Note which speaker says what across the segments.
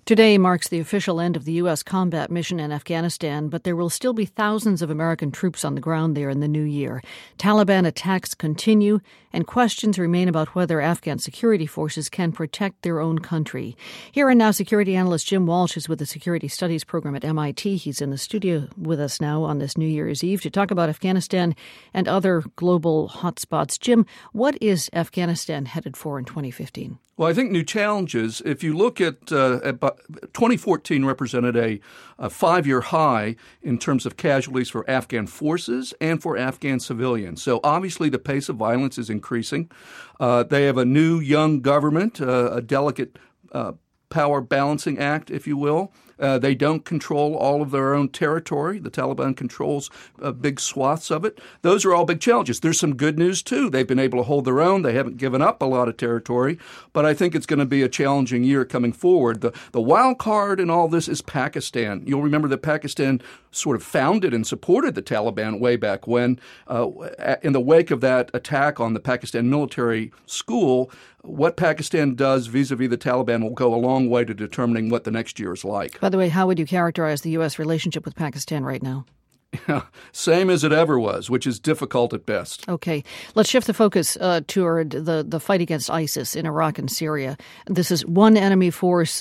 Speaker 1: Today marks the official end of the U.S. combat mission in Afghanistan, but there will still be thousands of American troops on the ground there in the new year. Taliban attacks continue, and questions remain about whether Afghan security forces can protect their own country. Here and now, security analyst Jim Walsh is with the Security Studies program at MIT. He's in the studio with us now on this New Year's Eve to talk about Afghanistan and other global hotspots. Jim, what is Afghanistan headed for in 2015?
Speaker 2: Well, I think new challenges. If you look at 2014 represented a five-year high in terms of casualties for Afghan forces and for Afghan civilians. So obviously the pace of violence is increasing. They have a new young government, a delicate power balancing act, if you will. They don't control all of their own territory. The Taliban controls big swaths of it. Those are all big challenges. There's some good news, too. They've been able to hold their own. They haven't given up a lot of territory. But I think it's going to be a challenging year coming forward. The wild card in all this is Pakistan. You'll remember that Pakistan sort of founded and supported the Taliban way back when. In the wake of that attack on the Pakistan military school, what Pakistan does vis-a-vis the Taliban will go a long way to determining what the next year is like.
Speaker 1: By the way, how would you characterize the U.S. relationship with Pakistan right now?
Speaker 2: Same as it ever was, which is difficult at best.
Speaker 1: Okay. Let's shift the focus toward the fight against ISIS in Iraq and Syria. This is one enemy force,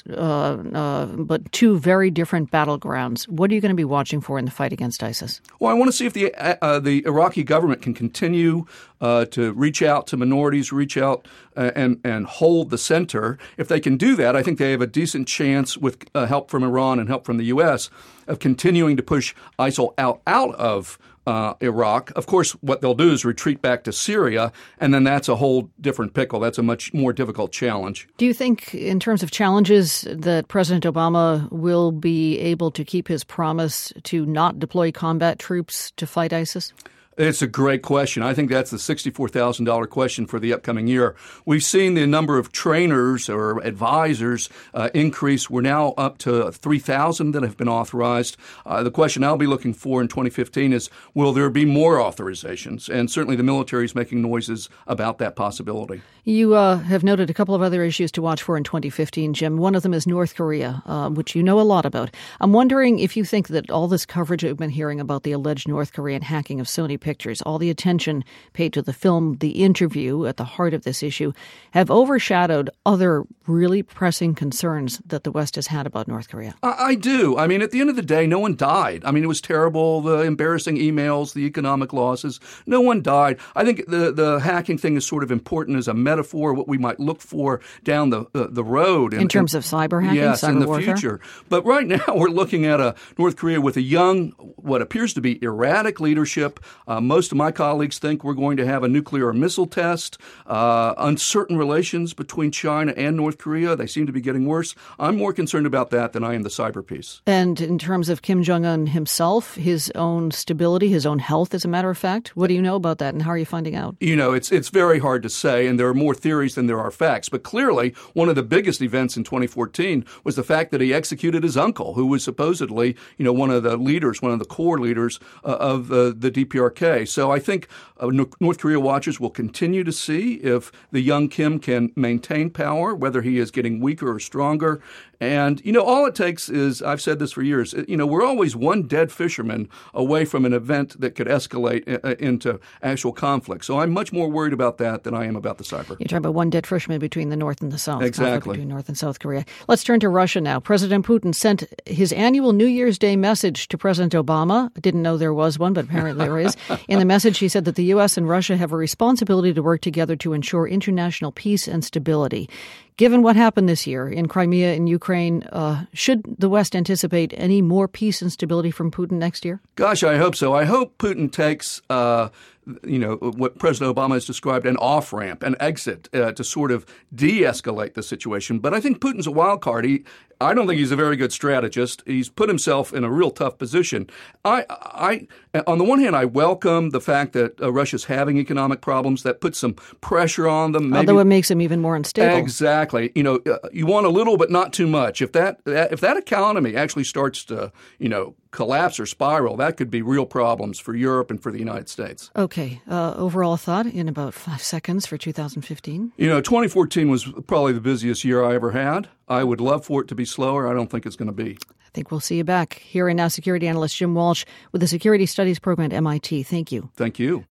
Speaker 1: but two very different battlegrounds. What are you going to be watching for in the fight against ISIS?
Speaker 2: Well, I want to see if the Iraqi government can continue to reach out to minorities, reach out and hold the center. If they can do that, I think they have a decent chance with help from Iran and help from the U.S. of continuing to push ISIL out of Iraq. Of course, what they'll do is retreat back to Syria, and then that's a whole different pickle. That's a much more difficult challenge.
Speaker 1: Do you think, in terms of challenges, that President Obama will be able to keep his promise to not deploy combat troops to fight ISIS?
Speaker 2: It's a great question. I think that's the $64,000 question for the upcoming year. We've seen the number of trainers or advisors increase. We're now up to 3,000 that have been authorized. The question I'll be looking for in 2015 is, will there be more authorizations? And certainly the military is making noises about that possibility.
Speaker 1: You have noted a couple of other issues to watch for in 2015, Jim. One of them is North Korea, which you know a lot about. I'm wondering if you think that all this coverage that we've been hearing about the alleged North Korean hacking of Sony Pictures, all the attention paid to the film, the interview at the heart of this issue, have overshadowed other really pressing concerns that the West has had about North Korea.
Speaker 2: I do. I mean, at the end of the day, no one died. I mean, it was terrible, the embarrassing emails, the economic losses. No one died. I think the hacking thing is sort of important as a metaphor, what we might look for down the road.
Speaker 1: In terms of cyber hacking,
Speaker 2: yes,
Speaker 1: cyber
Speaker 2: in the
Speaker 1: warfare?
Speaker 2: future. But right now we're looking at a North Korea with a young, what appears to be erratic leadership. Most of my colleagues think we're going to have a nuclear missile test, uncertain relations between China and North Korea. They seem to be getting worse. I'm more concerned about that than I am the cyber piece.
Speaker 1: And in terms of Kim Jong-un himself, his own stability, his own health, as a matter of fact, what do you know about that and how are you finding out?
Speaker 2: You know, it's very hard to say, and there are more theories than there are facts. But clearly, one of the biggest events in 2014 was the fact that he executed his uncle, who was supposedly, one of the leaders, one of the core leaders of the DPRK. So I think North Korea watchers will continue to see if the young Kim can maintain power, whether he is getting weaker or stronger. And, all it takes is, I've said this for years, we're always one dead fisherman away from an event that could escalate into actual conflict. So I'm much more worried about that than I am about the cyber.
Speaker 1: You're talking about one dead fisherman between the North and the South.
Speaker 2: Exactly.
Speaker 1: Between North and South Korea. Let's turn to Russia now. President Putin sent his annual New Year's Day message to President Obama. I didn't know there was one, but apparently there is. In the message, he said that the U.S. and Russia have a responsibility to work together to ensure international peace and stability. Given what happened this year in Crimea and Ukraine, should the West anticipate any more peace and stability from Putin next year?
Speaker 2: Gosh, I hope so. I hope Putin takes what President Obama has described, an off-ramp, an exit to sort of de-escalate the situation. But I think Putin's a wild card. I don't think he's a very good strategist. He's put himself in a real tough position. I on the one hand, I welcome the fact that Russia's having economic problems. That puts some pressure on them. Maybe,
Speaker 1: although it makes them even more unstable.
Speaker 2: Exactly. You want a little, but not too much. If that economy actually starts to, collapse or spiral, that could be real problems for Europe and for the United States.
Speaker 1: Okay. Overall thought in about 5 seconds for 2015?
Speaker 2: 2014 was probably the busiest year I ever had. I would love for it to be slower. I don't think it's going to be.
Speaker 1: I think we'll see you back. Here and now, security analyst Jim Walsh with the Security Studies Program at MIT. Thank you.
Speaker 2: Thank you.